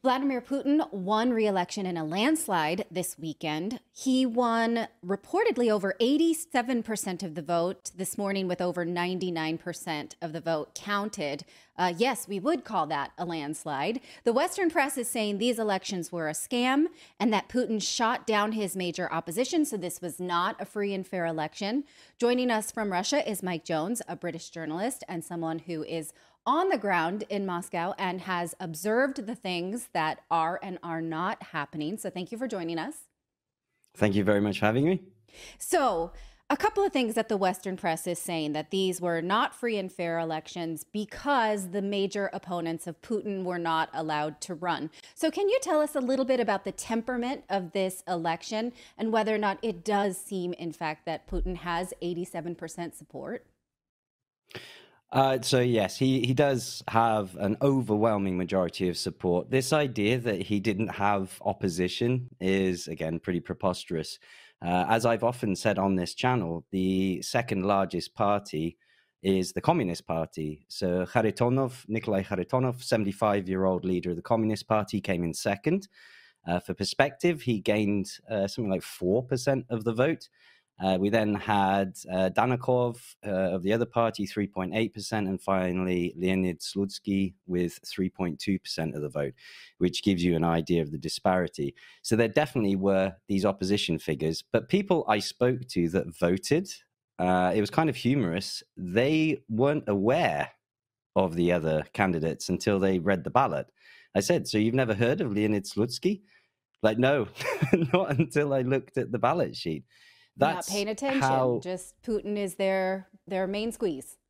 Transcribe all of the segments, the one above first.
Vladimir Putin won re-election in a landslide this weekend. He won reportedly over 87% of the vote this morning, with over 99% of the vote counted. Yes, we would call that a landslide. The Western press is saying these elections were a scam and that Putin shot down his major opposition, so this was not a free and fair election. Joining us from Russia is Mike Jones, a British journalist and someone who is on the ground in Moscow and has observed the things that are and are not happening. So thank you for joining us. Thank you very much for having me. So a couple of things that the Western press is saying, that these were not free and fair elections because the major opponents of Putin were not allowed to run. So can you tell us a little bit about the temperament of this election and whether or not it does seem, in fact, that Putin has 87% support? So yes, he does have an overwhelming majority of support. This idea that he didn't have opposition is, again, pretty preposterous. As I've often said on this channel, the second largest party is the Communist Party. So Nikolai Kharitonov, 75-year-old leader of the Communist Party, came in second. For perspective, he gained something like 4% of the vote. We then had Danakov of the other party, 3.8%, and finally Leonid Slutsky with 3.2% of the vote, which gives you an idea of the disparity. So there definitely were these opposition figures, but people I spoke to that voted, it was kind of humorous. They weren't aware of the other candidates until they read the ballot. I said, "So you've never heard of Leonid Slutsky?" Like, no, not until I looked at the ballot sheet. That's not paying attention. Just Putin is their main squeeze.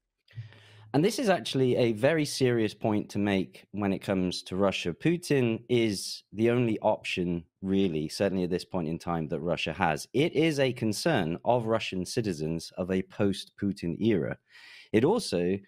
And this is actually a very serious point to make when it comes to Russia. Putin is the only option, really, certainly at this point in time, that Russia has. It is a concern of Russian citizens of a post-Putin era. It also,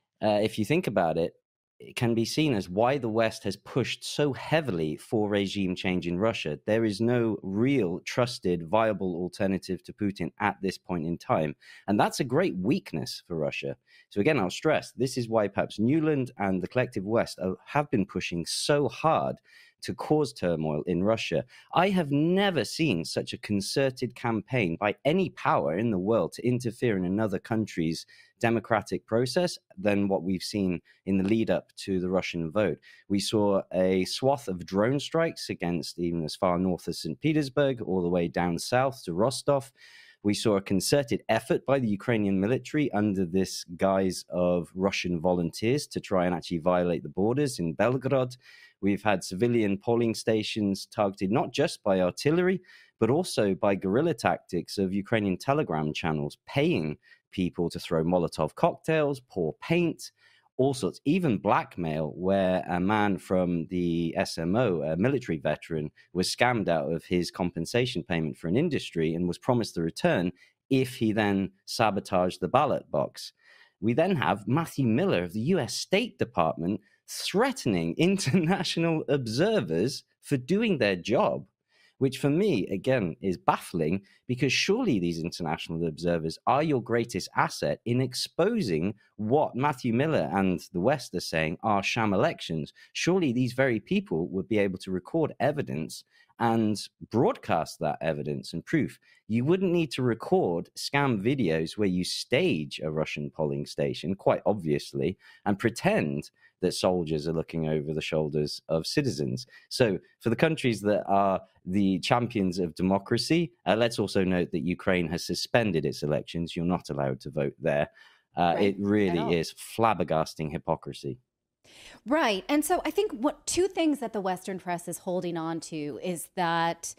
if you think about it, it can be seen as why the West has pushed so heavily for regime change in Russia. There is no real, trusted, viable alternative to Putin at this point in time. And that's a great weakness for Russia. So again, I'll stress, this is why perhaps Nuland and the collective West have been pushing so hard to cause turmoil in Russia. I have never seen such a concerted campaign by any power in the world to interfere in another country's democratic process than what we've seen in the lead up to the Russian vote. We saw a swath of drone strikes against even as far north as St. Petersburg, all the way down south to Rostov. We saw a concerted effort by the Ukrainian military under this guise of Russian volunteers to try and actually violate the borders in Belgorod. We've had civilian polling stations targeted not just by artillery, but also by guerrilla tactics of Ukrainian Telegram channels paying people to throw Molotov cocktails, pour paint, all sorts, even blackmail, where a man from the SMO, a military veteran, was scammed out of his compensation payment for an industry and was promised the return if he then sabotaged the ballot box. We then have Matthew Miller of the US State Department threatening international observers for doing their job, which for me, again, is baffling, because surely these international observers are your greatest asset in exposing what Matthew Miller and the West are saying are sham elections. Surely these very people would be able to record evidence and broadcast that evidence and proof. You wouldn't need to record scam videos where you stage a Russian polling station, quite obviously, and pretend that soldiers are looking over the shoulders of citizens. So for the countries that are the champions of democracy, let's also note that Ukraine has suspended its elections. You're not allowed to vote there. Right. It really is flabbergasting hypocrisy. Right. And so I think two things that the Western press is holding on to is that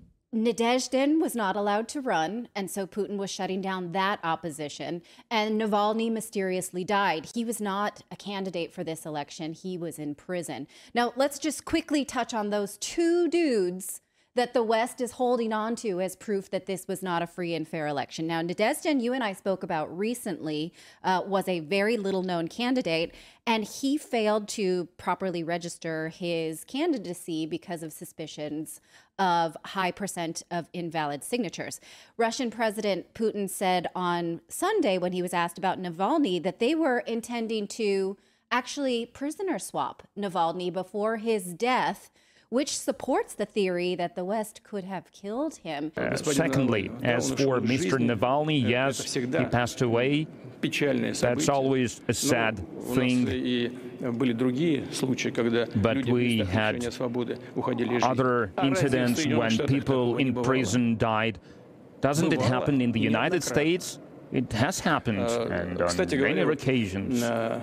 Nadezhdin was not allowed to run, and so Putin was shutting down that opposition. And Navalny mysteriously died. He was not a candidate for this election. He was in prison. Now, let's just quickly touch on those two dudes that the West is holding on to as proof that this was not a free and fair election. Now, Nadezhdin, you and I spoke about recently, was a very little-known candidate, and he failed to properly register his candidacy because of suspicions of high percent of invalid signatures. Russian President Putin said on Sunday, when he was asked about Navalny, that they were intending to actually prisoner swap Navalny before his death, which supports the theory that the West could have killed him. Secondly, as for Mr. Navalny, yes, he passed away. That's always a sad thing. But we had other incidents when people in prison died. Doesn't it happen in the United States? It has happened, and on many occasions.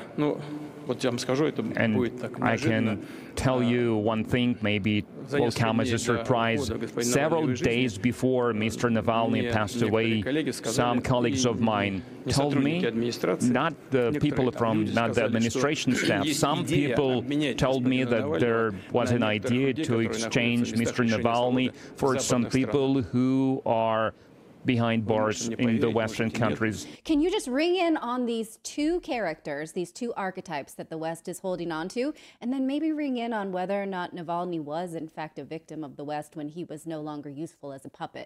And I can tell you one thing, maybe it will come as a surprise. Several days before Mr. Navalny passed away, some colleagues of mine told me, not the people from, not the administration staff, some people told me that there was an idea to exchange Mr. Navalny for some people who are behind bars in the Western countries. Can you just ring in on these two characters, these two archetypes that the West is holding on to, and then maybe ring in on whether or not Navalny was in fact a victim of the West when he was no longer useful as a puppet?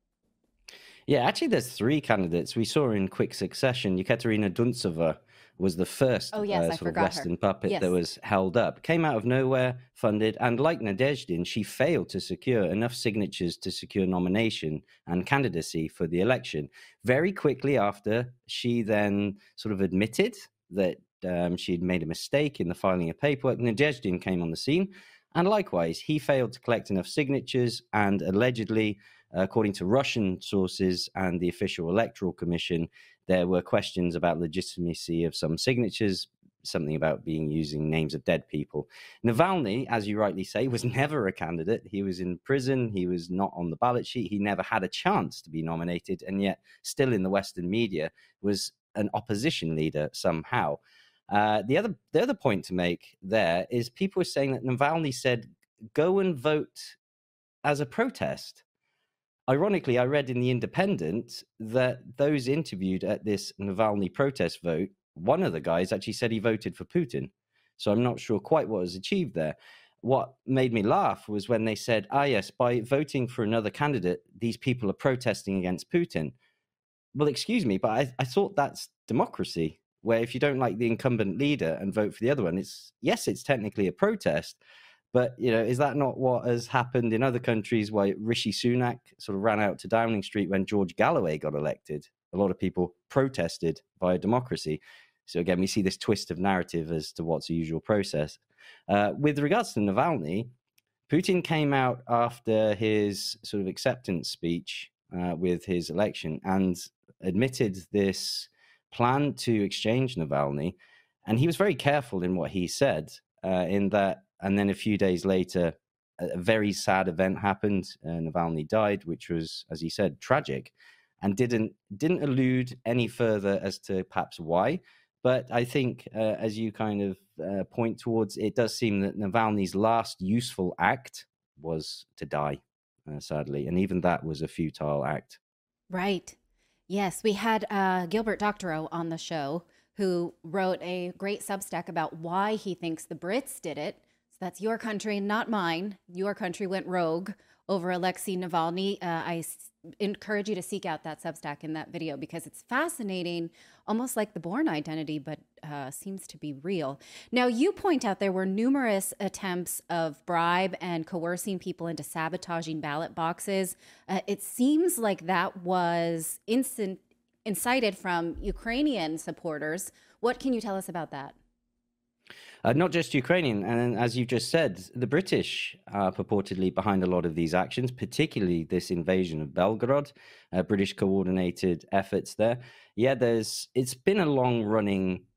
Yeah, actually there's three candidates. We saw in quick succession. Yekaterina Duntsova was the first sort of Western puppet that was held up. Came out of nowhere, funded, and like Nadezhdin, she failed to secure enough signatures to secure nomination and candidacy for the election. Very quickly after, she then sort of admitted that she had made a mistake in the filing of paperwork. Nadezhdin came on the scene, and likewise, he failed to collect enough signatures, and allegedly, according to Russian sources and the official electoral commission, there were questions about legitimacy of some signatures, something about being using names of dead people. Navalny, as you rightly say, was never a candidate. He was in prison. He was not on the ballot sheet. He never had a chance to be nominated, and yet still in the Western media was an opposition leader somehow. The other point to make there is people were saying that Navalny said, go and vote as a protest. Ironically, I read in The Independent that those interviewed at this Navalny protest vote, one of the guys actually said he voted for Putin. So I'm not sure quite what was achieved there. What made me laugh was when they said, yes, by voting for another candidate, these people are protesting against Putin. Well, excuse me, but I thought that's democracy, where if you don't like the incumbent leader and vote for the other one, it's technically a protest. But, is that not what has happened in other countries where Rishi Sunak sort of ran out to Downing Street when George Galloway got elected? A lot of people protested via democracy. So again, we see this twist of narrative as to what's a usual process. With regards to Navalny, Putin came out after his sort of acceptance speech with his election and admitted this plan to exchange Navalny. And he was very careful in what he said, in that. And then a few days later, a very sad event happened. Navalny died, which was, as he said, tragic, and didn't allude any further as to perhaps why. But I think, as you kind of point towards, it does seem that Navalny's last useful act was to die, sadly. And even that was a futile act. Right. Yes, we had Gilbert Doctorow on the show, who wrote a great Substack about why he thinks the Brits did it. So that's your country, not mine. Your country went rogue over Alexei Navalny. I encourage you to seek out that Substack in that video because it's fascinating, almost like the Bourne Identity, but seems to be real. Now, you point out there were numerous attempts of bribe and coercing people into sabotaging ballot boxes. It seems like that was incited from Ukrainian supporters. What can you tell us about that? Not just Ukrainian, and as you just said, the British are purportedly behind a lot of these actions, particularly this invasion of Belgorod, British coordinated efforts there. Yeah, it's been a long-running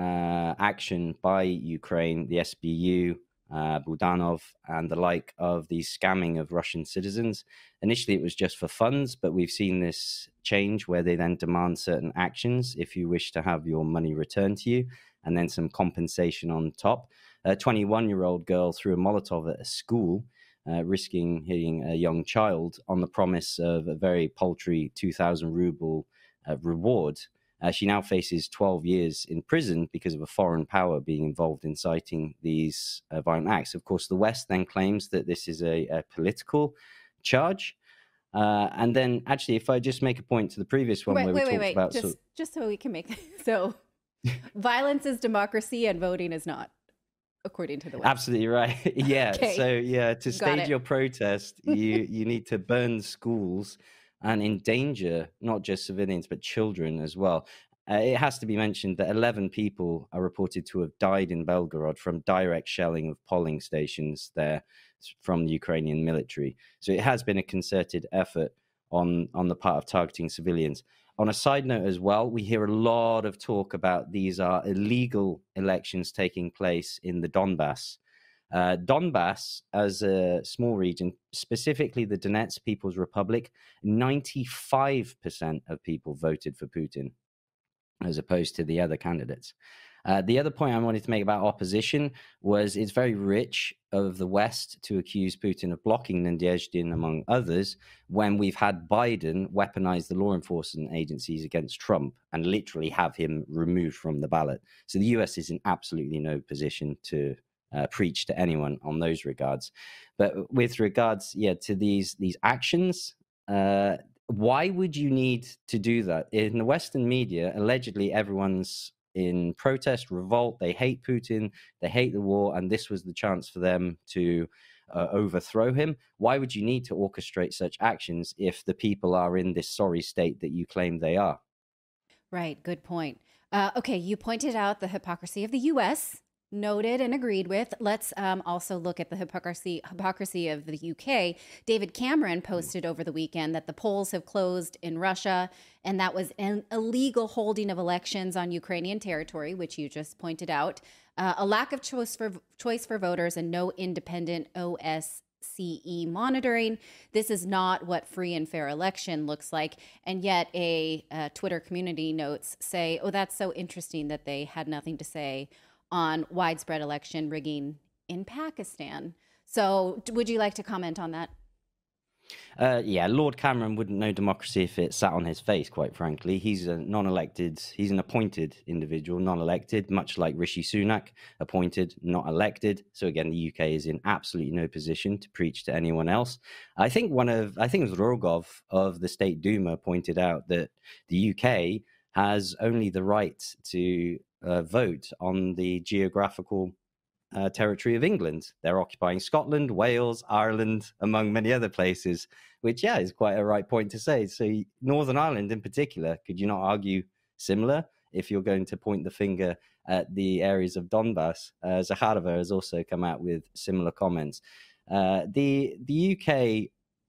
action by Ukraine, the SBU, Budanov, and the like of the scamming of Russian citizens. Initially, it was just for funds, but we've seen this change where they then demand certain actions if you wish to have your money returned to you, and then some compensation on top. A 21-year-old girl threw a Molotov at a school, risking hitting a young child on the promise of a very paltry 2,000 ruble reward. She now faces 12 years in prison because of a foreign power being involved in inciting these violent acts. Of course, the West then claims that this is a political charge. And then, actually, if I just make a point to the previous one where we talked about... Just so we can make... So... Violence is democracy and voting is not, according to the West. Absolutely right. Yeah. Okay. So to stage your protest, you need to burn schools and endanger not just civilians but children as well. It has to be mentioned that 11 people are reported to have died in Belgorod from direct shelling of polling stations there from the Ukrainian military. So it has been a concerted effort on the part of targeting civilians. On a side note as well, we hear a lot of talk about these are illegal elections taking place in the Donbass. Donbass, as a small region, specifically the Donetsk People's Republic, 95% of people voted for Putin, as opposed to the other candidates. The other point I wanted to make about opposition was it's very rich of the West to accuse Putin of blocking Nadezhdin, among others, when we've had Biden weaponize the law enforcement agencies against Trump and literally have him removed from the ballot. So the US is in absolutely no position to preach to anyone on those regards. But with regards, to these actions, why would you need to do that? In the Western media, allegedly everyone's in protest, revolt. They hate Putin, they hate the war, and this was the chance for them to overthrow him. Why would you need to orchestrate such actions if the people are in this sorry state that you claim they are? Right, good point. Okay, you pointed out the hypocrisy of the U.S., noted and agreed with. Let's also look at the hypocrisy of the UK. David Cameron posted over the weekend that the polls have closed in Russia, and that was an illegal holding of elections on Ukrainian territory, which you just pointed out. A lack of choice for voters and no independent OSCE monitoring. This is not what free and fair election looks like. And yet a Twitter community notes say, oh, that's so interesting that they had nothing to say on widespread election rigging in Pakistan. So would you like to comment on that? Lord Cameron wouldn't know democracy if it sat on his face, quite frankly. He's a non-elected, he's an appointed individual, non-elected, much like Rishi Sunak, appointed, not elected. So again, the UK is in absolutely no position to preach to anyone else. I think it was Rogov of the State Duma pointed out that the UK has only the right to vote on the geographical territory of England. They're occupying Scotland, Wales, Ireland, among many other places, which, is quite a right point to say. So Northern Ireland in particular, could you not argue similar if you're going to point the finger at the areas of Donbass? Zakharova has also come out with similar comments. The UK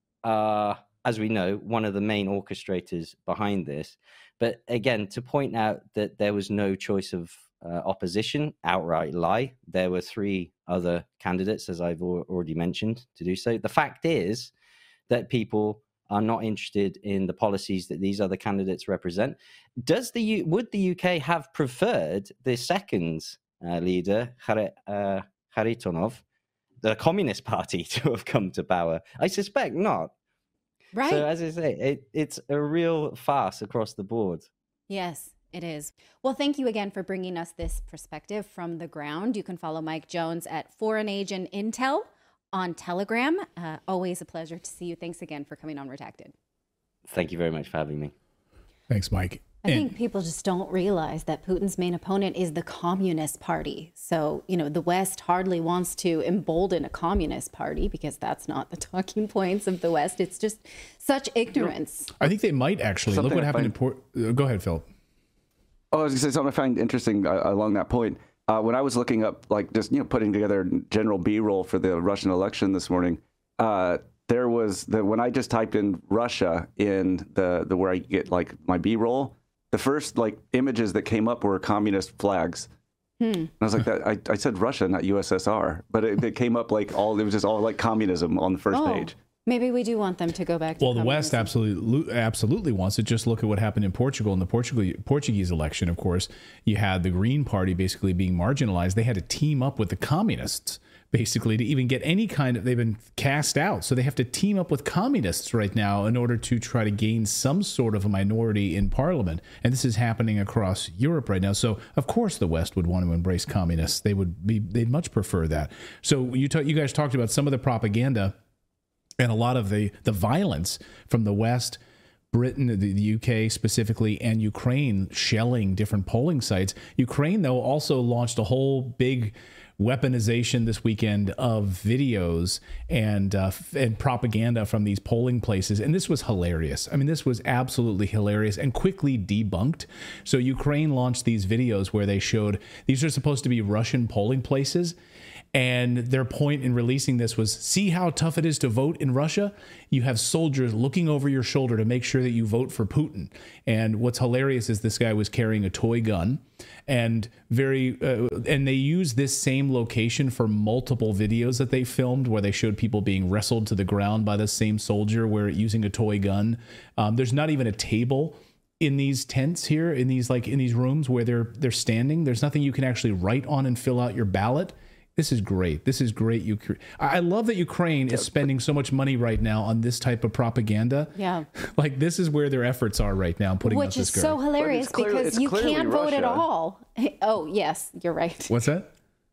are, as we know, one of the main orchestrators behind this. But again, to point out that there was no choice of opposition, outright lie. There were 3 other candidates, as I've already mentioned, to do so. The fact is that people are not interested in the policies that these other candidates represent. Would the UK have preferred the second leader, Kharitonov, the Communist Party, to have come to power? I suspect not. Right. So as I say, it's a real farce across the board. Yes, it is. Well, thank you again for bringing us this perspective from the ground. You can follow Mike Jones at Foreign Agent Intel on Telegram. Always a pleasure to see you. Thanks again for coming on Redacted. Thank you very much for having me. Thanks, Mike. I think people just don't realize that Putin's main opponent is the Communist Party. So, the West hardly wants to embolden a Communist Party because that's not the talking points of the West. It's just such ignorance. I think they might actually. Look what happened in Go ahead, Phil. Oh, I was going to say something I find interesting along that point. When I was looking up, putting together general B-roll for the Russian election this morning, there was when I just typed in Russia in the where I get my B-roll, the first images that came up were communist flags. And I was like, I said Russia, not USSR, but it came up it was just all communism on the first page. Maybe we do want them to go back to the West absolutely wants it. Just look at what happened in Portugal in the Portuguese election. Of course, you had the Green Party basically being marginalized. They had to team up with the communists basically to even get any kind of, they've been cast out. So they have to team up with communists right now in order to try to gain some sort of a minority in parliament. And this is happening across Europe right now. So of course the West would want to embrace communists. They'd much prefer that. So you guys talked about some of the propaganda and a lot of the violence from the West Britain, the UK specifically, and Ukraine shelling different polling sites. Ukraine, though, also launched a whole big weaponization this weekend of videos and propaganda from these polling places. And this was hilarious. I mean, this was absolutely hilarious and quickly debunked. So Ukraine launched these videos where they showed these are supposed to be Russian polling places. And their point in releasing this was, see how tough it is to vote in Russia? You have soldiers looking over your shoulder to make sure that you vote for Putin. And what's hilarious is this guy was carrying a toy gun, and and they used this same location for multiple videos that they filmed where they showed people being wrestled to the ground by the same soldier using a toy gun. There's not even a table in these tents here, in these rooms where they're standing. There's nothing you can actually write on and fill out your ballot. This is great. This is great. I love that Ukraine is spending so much money right now on this type of propaganda. Yeah. Like, this is where their efforts are right now, putting out this Which is so hilarious because you can't vote at all. Oh, yes, you're right. What's that?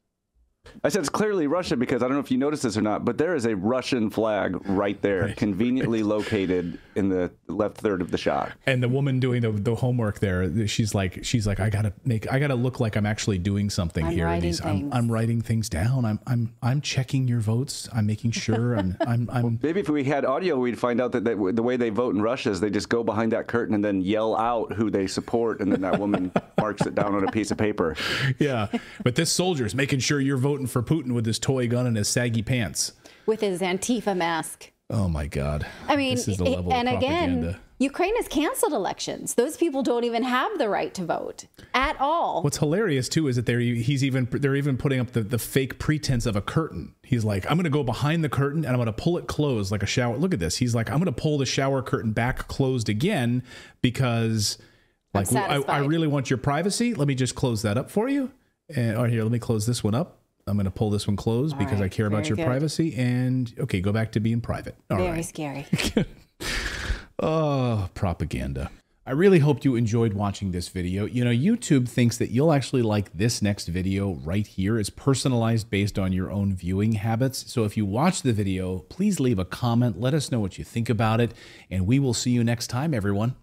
I said it's clearly Russia because I don't know if you noticed this or not, but there is a Russian flag right there, conveniently located in the left third of the shot. And the woman doing the homework there, she's like, I gotta look like I'm actually doing something here. I'm writing things down. I'm checking your votes. I'm making sure. Well, maybe if we had audio, we'd find out that the way they vote in Russia is they just go behind that curtain and then yell out who they support, and then that woman marks it down on a piece of paper. Yeah, but this soldier's making sure you're voting for Putin with his toy gun and his saggy pants. With his Antifa mask. Oh my God. I mean, this is the level of propaganda. Again, Ukraine has canceled elections. Those people don't even have the right to vote at all. What's hilarious too is that they're even putting up the fake pretense of a curtain. He's like, I'm going to go behind the curtain and I'm going to pull it closed like a shower. Look at this. He's like, I'm going to pull the shower curtain back closed again because I really want your privacy. Let me just close that up for you. And here, let me close this one up. I'm going to pull this one closed because I care about your privacy. And okay, go back to being private. Very scary. Oh, propaganda. I really hope you enjoyed watching this video. You know, YouTube thinks that you'll actually like this next video right here. It's personalized based on your own viewing habits. So if you watch the video, please leave a comment. Let us know what you think about it. And we will see you next time, everyone.